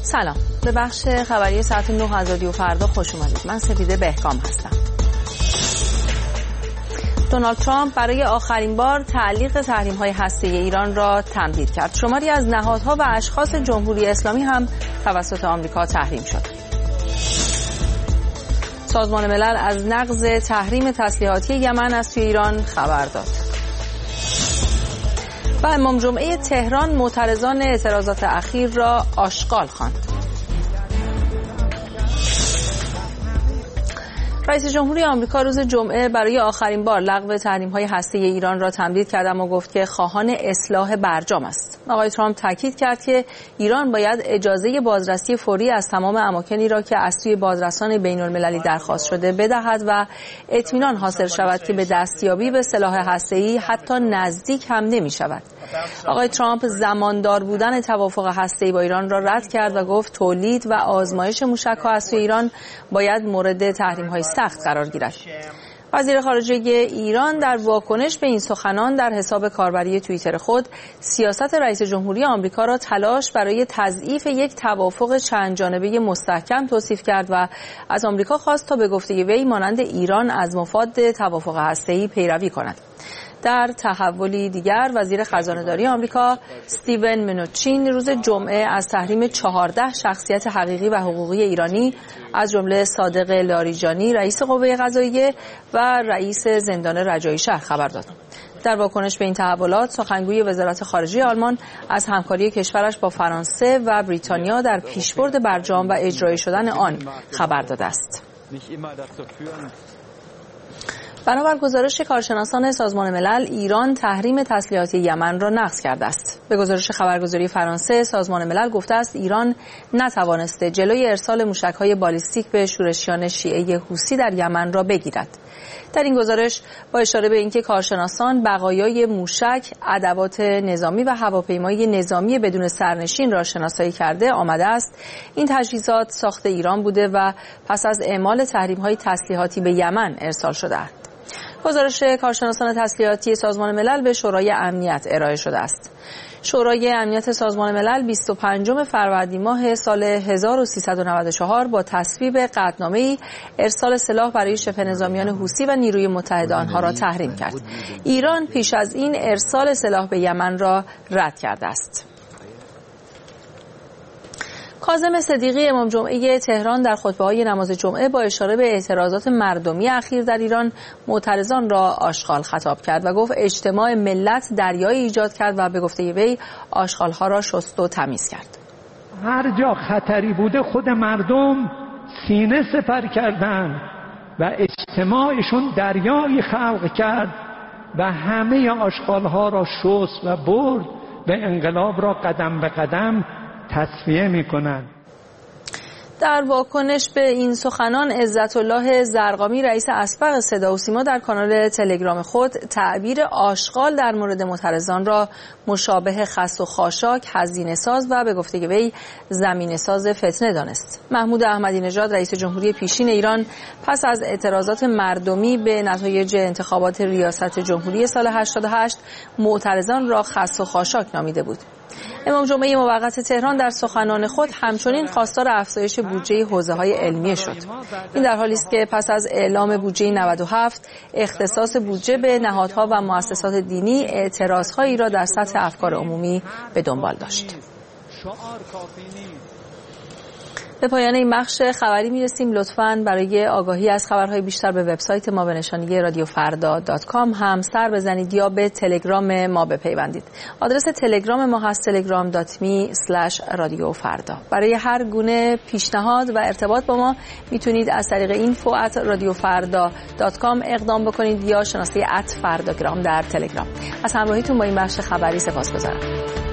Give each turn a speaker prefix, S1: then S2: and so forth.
S1: سلام، به بخش خبری ساعت 9 از رادیو فردا خوش اومدید. من سپیده بهکام هستم. دونالد ترامپ برای آخرین بار تعلیق تحریم‌های هسته‌ای ایران را تمدید کرد. شماری از نهادها و اشخاص جمهوری اسلامی هم توسط آمریکا تحریم شد. سازمان ملل از نقض تحریم تسلیحاتی یمن از توی ایران خبر داد. و امام جمعه تهران معترضان اعتراضات اخیر را آشغال خواند. رئیس جمهوری آمریکا روز جمعه برای آخرین بار لغو تحریم‌های هسته‌ای ایران را تمدید کرد، اما گفت که خواهان اصلاح برجام است. آقای ترامپ تاکید کرد که ایران باید اجازه بازرسی فوری از تمام اماکنی را که از سوی بازرسان بین‌المللی درخواست شده بدهد و اطمینان حاصل شود که به دستیابی به سلاح هسته‌ای حتی نزدیک هم نمی‌شود. آقای ترامپ زماندار بودن توافق هسته‌ای با ایران را رد کرد و گفت تولید و آزمایش موشک‌ها از سوی ایران باید مورد تحریم‌های سخت قرار گیرد. وزیر خارجه ایران در واکنش به این سخنان در حساب کاربری توییتر خود سیاست رئیس جمهوری آمریکا را تلاش برای تضعیف یک توافق چند جانبه مستحکم توصیف کرد و از آمریکا خواست تا به گفته وی مانند ایران از مفاد توافق هسته‌ای پیروی کند. در تحولی دیگر وزیر خزانه‌داری آمریکا استیون منوچین روز جمعه از تحریم 14 شخصیت حقیقی و حقوقی ایرانی از جمله صادق لاریجانی رئیس قوه قضاییه و رئیس زندان رجایی شهر خبر داد. در واکنش به این تحولات سخنگوی وزارت خارجه آلمان از همکاری کشورش با فرانسه و بریتانیا در پیشبرد برجام و اجرایی شدن آن خبر داده است. بنابر گزارش کارشناسان سازمان ملل، ایران تحریم تسلیحاتی یمن را نقض کرده است. به گزارش خبرگزاری فرانسه، سازمان ملل گفته است ایران نتوانسته جلوی ارسال موشک‌های بالیستیک به شورشیان شیعه حوثی در یمن را بگیرد. در این گزارش با اشاره به اینکه کارشناسان بقایای موشک، ادوات نظامی و هواپیمای نظامی بدون سرنشین را شناسایی کرده آمده است این تجهیزات ساخت ایران بوده و پس از اعمال تحریم‌های تسلیحاتی به یمن ارسال شده است. گزارش کارشناسان تسلیحاتی سازمان ملل به شورای امنیت ارائه شده است. شورای امنیت سازمان ملل 25 فروردین ماه سال 1394 با تصویب قطعنامه‌ای ارسال سلاح برای شبه نظامیان حوثی و نیروی متحد آنها را تحریم کرد. ایران پیش از این ارسال سلاح به یمن را رد کرده است. کاظم صدیقی امام جمعه تهران در خطبه‌های نماز جمعه با اشاره به اعتراضات مردمی اخیر در ایران معترضان را آشغال خطاب کرد و گفت اجتماع ملت دریایی ایجاد کرد و به گفته وی آشغال‌ها را شست و تمیز کرد.
S2: هر جا خطری بوده خود مردم سینه سپر کردند و اجتماعشون دریایی خلق کرد و همه آشغال‌ها را شست و برد و انقلاب را قدم به قدم تصفیه می‌کنند.
S1: در واکنش به این سخنان عزت الله زرقامی رئیس اسبق صدا و سیما در کانال تلگرام خود تعبیر آشغال در مورد معترضان را مشابه خس و خاشاک، هزینه ساز و به گفته وی زمینه ساز فتنه دانست. محمود احمدی نژاد رئیس جمهوری پیشین ایران پس از اعتراضات مردمی به نتایج انتخابات ریاست جمهوری سال 88 معترضان را خس و خاشاک نامیده بود. امام جمعه موقت تهران در سخنان خود همچنین خواستار افزایش بودجه حوزه‌های علمیه شد. این در حالی است که پس از اعلام بودجه 97 اختصاص بودجه به نهادها و مؤسسات دینی اعتراضهایی را در سطح افکار عمومی به دنبال داشت. به پایان این بخش خبری میرسیم. لطفاً برای آگاهی از خبرهای بیشتر به وبسایت ما به نشانی radiofarda.com هم سر بزنید یا به تلگرام ما بپیوندید. آدرس تلگرام ما هست telegram.me/radiofarda. برای هر گونه پیشنهاد و ارتباط با ما میتونید از طریق info@radiofarda.com اقدام بکنید یا شناسه @fardagram در تلگرام. از همراهیتون با این بخش خبری سپاسگزارم.